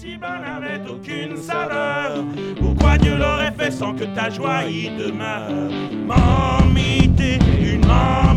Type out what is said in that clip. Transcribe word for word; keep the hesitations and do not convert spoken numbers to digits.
ici-bas n'avait aucune saveur. Pourquoi Dieu l'aurait fait sans que ta joie y demeure? M'en une